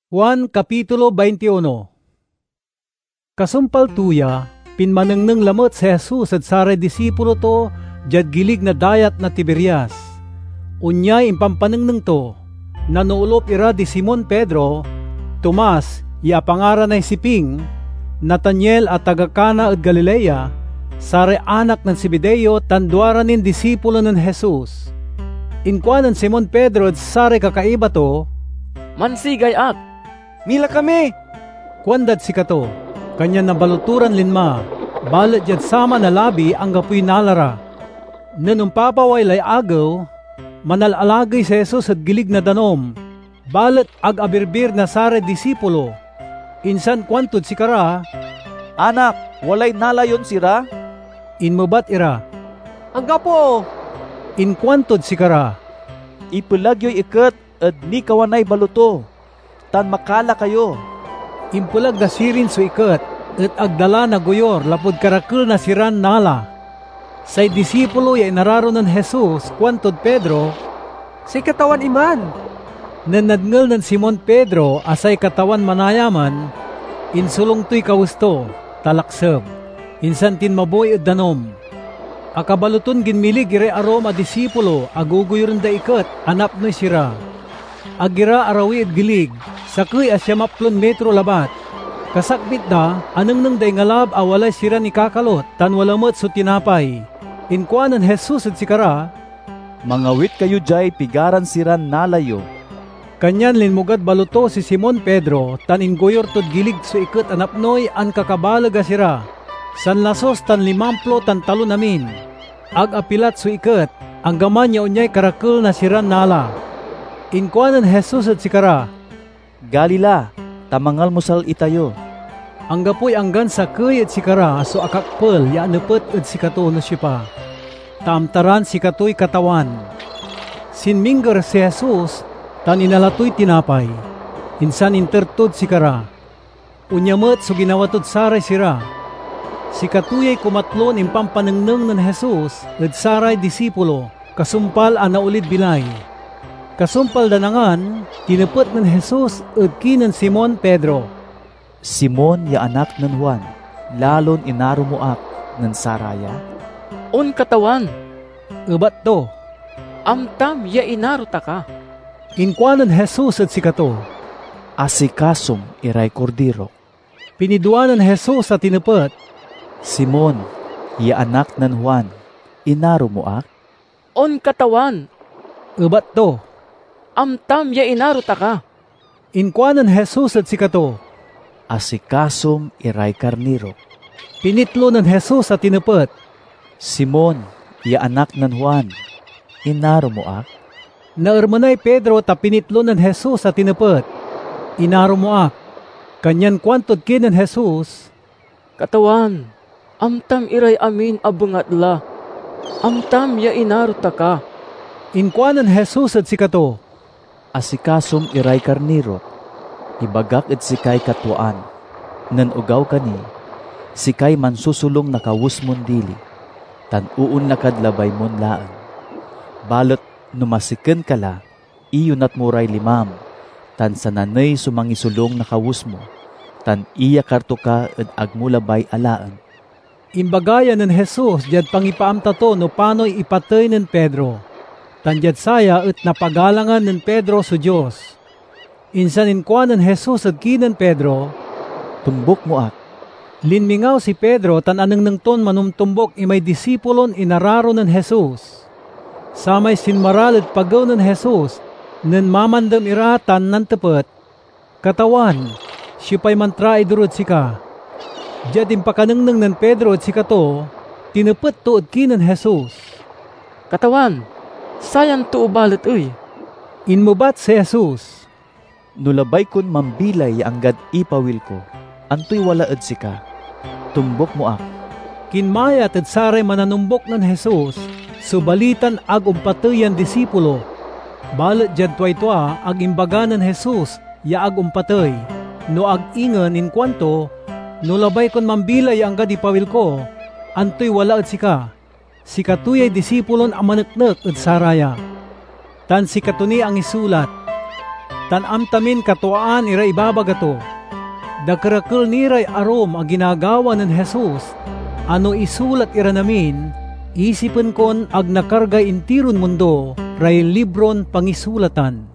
Juan Kapitulo 21. Kasumpal tuya, pinmanengneng lamot si Jesus at saray disipulo to, jad gilig na dayat na Tiberias. Unyay impampanengneng to, nanuulop ira di Simon Pedro, Tomas, iapangaran ay Siping, Nathaniel at taga-Cana at Galilea, saray anak ng Zebedeo, tanduaranin disipulo ng Jesus. Inkuanan Simon Pedro at saray kakaiba to, "Mansigay ak, mila kami." kuandad si kato, kanya nabaluturan linma, balat jad sama na labi ang gapuy nalara. Nanumpapaway lay agaw, manalalagay si Jesus at gilig na danom, balat ag abirbir na sare disipulo. Insan kwantod si kara, "Anak, walay nalayon sira?" inmubat ira. "Ang gapo." Inkwantod si kara, "Ipulagyo'y iket at ni kawanay baluto, tan makala kayo." impulag da sirin so iket, at agdala na goyor lapod karakul na siran nala. Say disipulo ya inararo ng Jesus, kwantod Pedro, "Si katawan iman." nanadngal ng Simon Pedro asay katawan manayaman, insulong to'y kawusto, talaksab, insan tinmaboy at danom. Akabaluton ginmilig ire aroma disipulo, aguguyon da iket, anap no'y sira. Agira arawi at gilig, sakuy asya maplon metro labat. Kasakbit da, anang nang day ngalab awalay sira ni kakalot, tan walamot so tinapay. Inkuanan Jesus at sikara, "Mangawit kayo jay pigaran siran nalayo." kanyan linmugad baluto si Simon Pedro, tan ingoyor tod gilig so iket anapnoy an kakabalaga sira. San lasos tan 50 tan talo namin. Ag apilat so iket, ang gaman niya unyay karakul na siran nala. Inkuanan Jesus at sikara, "Galila, tamangal musal itayo." ang gapoy anggan sa kuy at sikara so akakpel ya nepet at sikato no siya pa. Taamtaran sikato'y katawan. Sinmingger si Jesus, tan inalato'y tinapay. Insan intertod sikara. Unyamet so ginawatod saray sira. Sikatuyay kumatlon impampanengneng ng Jesus at saray disipulo, kasumpal ang naulid bilay. Kasumpal danangan, tinepet ng Jesus at kinan Simon Pedro. "Simon ya anak ng Juan, lalon inaro mo ak ng saraya?" "On katawan, Ebat to, amtam ya inaro ta ka." inkuanan Jesus at sikato. "Asikasom iray kordiro." Piniduanan Jesus at tinepet. "Simon, ya anak ng Juan, inaro mo ak?" "On katawan, Ebat to, amtam ya inaro ta ka." inkuanan Jesus at sikato. "Asikasom iray karniro." Pinitlo ng Jesus at tinepet. "Simon, ya anak ng Juan, inaro mo ak?" Naermanay Pedro ta pinitlo ng Jesus at tinepet. Inaro mo ak. Kanyan kwantod kinan Jesus, "Katawan, amtam iray amin abungatla. Amtam ya inaro ta ka." inkuanan Jesus at sikato. "Asikasom iray karniro, ibagak at sikay katwaan, nan ugaw kani, sikay mansusulong nakawus mon dili, tan uun nakadlabay mon laan. Balot numasiken kala, iyon at muray limam, tan sananay sumangisulong nakawus mo, tan iya karto ka at agmulabay alaan." Imbagayan ng Jesus jad pangipaamta to no pano'y ipatay ng Pedro. Tanjad saya at napagalangan ng Pedro sa Diyos. Insan inkuanan Jesus at kinan Pedro, "Tumbok mo ak." linmingaw si Pedro tan aneng nang ton manumtumbok imay disipulon inararo ng Jesus. Samay sinmaral at pagaw ng Jesus, nen mamandam iratan ng tepet. "Katawan, siya'y mantra idurod sika." Diyad impakanengneng ng Pedro at sikato, tinepet to at kinan Jesus. "Katawan, sayan to ubalit uy." Inmubat si Jesus, "Nulabay kun mambilay ang gad ipawil ko, antoy wala ed sika, tumbok mo ak." kinmayat at saray mananumbok ng Jesus, subalitan ag umpatayan disipulo. Balat dyan tuwa ag imbaga ng Jesus, ya ag umpatay. No ag ingan in kwanto, no labay kon mambilay ang gad ipawil ko, antoy wala at sika. Sikatuyay disipulon ang maneknek at saraya. Tan sikatuni ang isulat. tan amtamin katuaan ira ibabagato. Dagkerakkel niray arom a ginagawa ng Jesus, ano isulat ira namin, isipen kon ag nakargay intiron mundo, ray libron pangisulatan.